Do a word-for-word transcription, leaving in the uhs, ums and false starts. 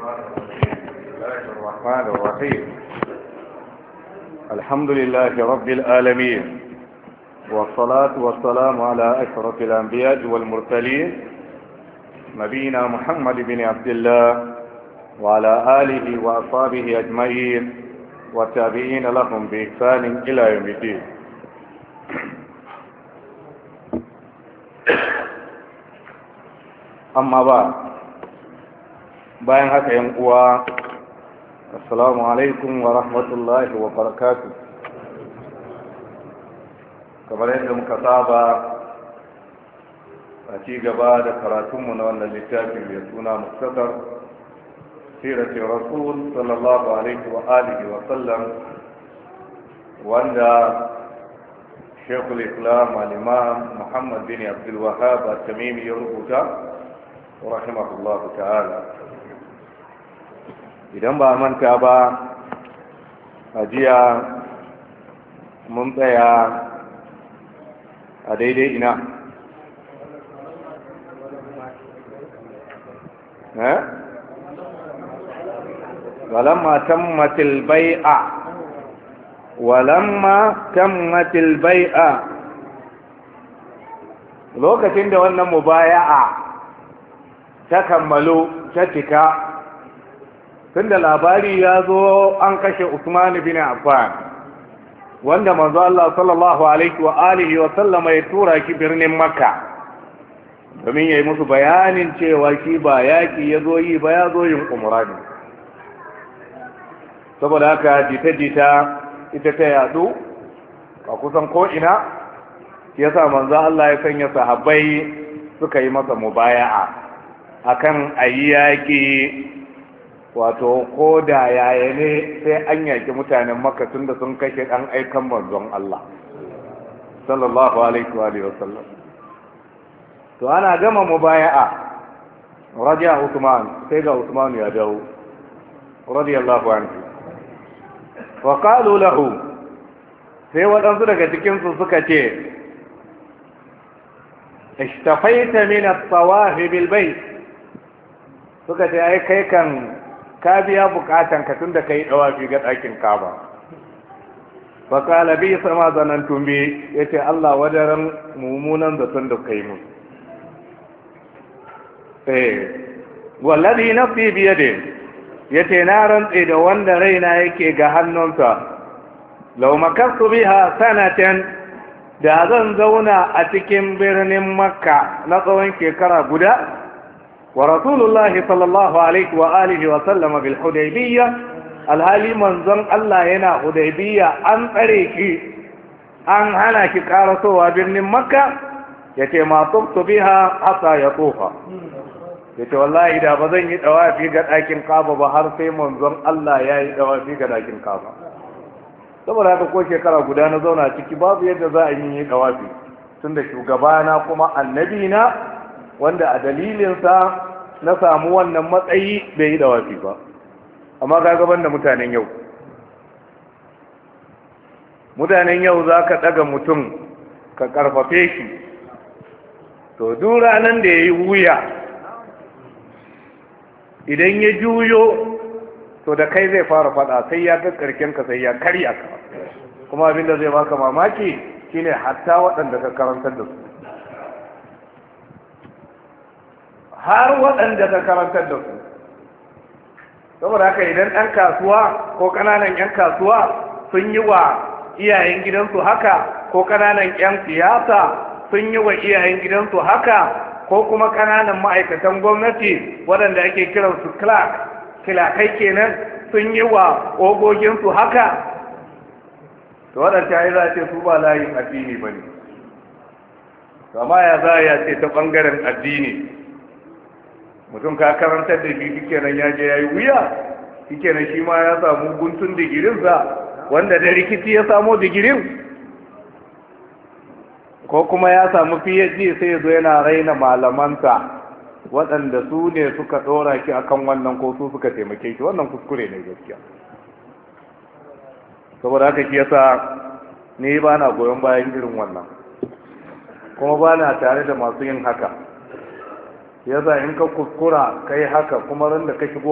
بسم الله الرحمن الرحيم. الحمد لله رب العالمين، والصلاة والسلام على أشرف الأنبياء والمرسلين نبينا محمد بن عبد الله وعلى آله وأصحابه أجمعين والتابعين لهم بإحسان إلى يوم الدين. أما بعد، bayan haka yan uwa, assalamu alaikum wa rahmatullahi wa barakatuh. Kamar yadda muka saba a ci gaba da karatunmu na wannan littafi mai suna muktasar sirati rasul sallallahu alaihi wa alihi wa sallam, wanda shekul islam al-imam muhammad bin abdul wahhab at-tamimi ya rubuta rahimahullahu ta'ala. Idan ba manta ba, a jiya mun tsaya a daidai ina eh walamma tammatil bai'a walamma tammatil bai'a lokacin da wannan mubaya'a ta kammalo ta cika, tunda labari ya zo an kashe Usman bin Affan, wanda manzo Allah sallallahu alaihi wa alihi wa sallama ya tura ki birnin Makka domin yayi musu bayanin cewa shi ba yaki ya zo yi ba, ya zo yin umra ne. Saboda haka jita-jita ita ta yadu a kusan ko ina, yasa manzo Allah ya sanya sahabbai suka yi masa mubaya'a akan ayi yaki, wato ko da yaya ne sai an yaki mutanen Makka tunda sun kashe dan aikan manzon Allah sallallahu alaihi wa alihi wasallam. To ana gama mubaya'a, raja Uthman, sai ga Uthman ya dawo radiyallahu anhu. Wa qalu lahu, sai wadansu daga cikin su suka ce, ishtafaita min at-tawaf bil bayt, suka ce ai kai kan ka biya bukatan ka tunda kai dawafi ga ɗakin Kaaba. Fa qala bi sama zanantum bi, yace Allah wadaran mumunan da tun da kai mu. Eh wallazi nafsi bi yadi, yace na rantse da wanda raina yake ga hannunsa, law makastu biha sanatan, da zan zauna a cikin birnin Makka na tsawon shekara guda, ورسول الله صلى الله عليه وآله وسلم بالحديبية، الهالي منظم الله هنا حديبية أن طريقي أن هنا كارسوا وابن مكة، يتي ما طبت بها حتى يطوفا، يتي والله إذا بذن يتوافي قد أكين قابا بحر في منظم الله يتوافي قد أكين قابا. saboda haka ko shekara guda na zauna ciki babu yadda za a yi dawafi, tunda shugabana kuma annabi na, wanda a dalilinsa na samu wannan matsayi bai yi dawafi ba. Amma ga gaban da mutanen yau mutanen yau za ka ɗaga mutum ka ƙarfafe shi, to duk ranar da ya yi wuya idan ya juyo to da kai zai fara faɗa, sai ya ga ƙarkenka, sai ya karya ka. Kuma abinda zai baka mamaki shine hatta waɗanda ka karantar da su, har waɗanda ka karantar da su. Saboda haka idan ɗan kasuwa ko ƙananan 'yan kasuwa sun yi wa iyayen gidansu haka, ko ƙananan 'yan siyasa sun yi wa iyayen gidansu haka, ko kuma ƙananan ma'aikatan gwamnati waɗanda ake kiransu clerk, kilakai kenan, sun yi wa ogoginsu haka, to waɗanda ya za ce su ba layin addini ba ne. Amma ya za ya ce ta ɓangaren addini, mutum ka karantar da shi kenan ya je ya yi wuya, kenan shi ma ya samu guntun digirinsa, wanda da rikici ya samo digirin, ko kuma ya samu P H D sai ya zo yana raina malamansa waɗanda su ne suka ɗora ki akan wannan, ko su suka taimake shi. Wannan kuskure ne gaskiya. Saboda haka shi yasa ni ba na goyon bayan irin wannan, kuma ba na tare da masu yin haka. Yasa in ka kuskura kai haka, kuma ran da ka shigo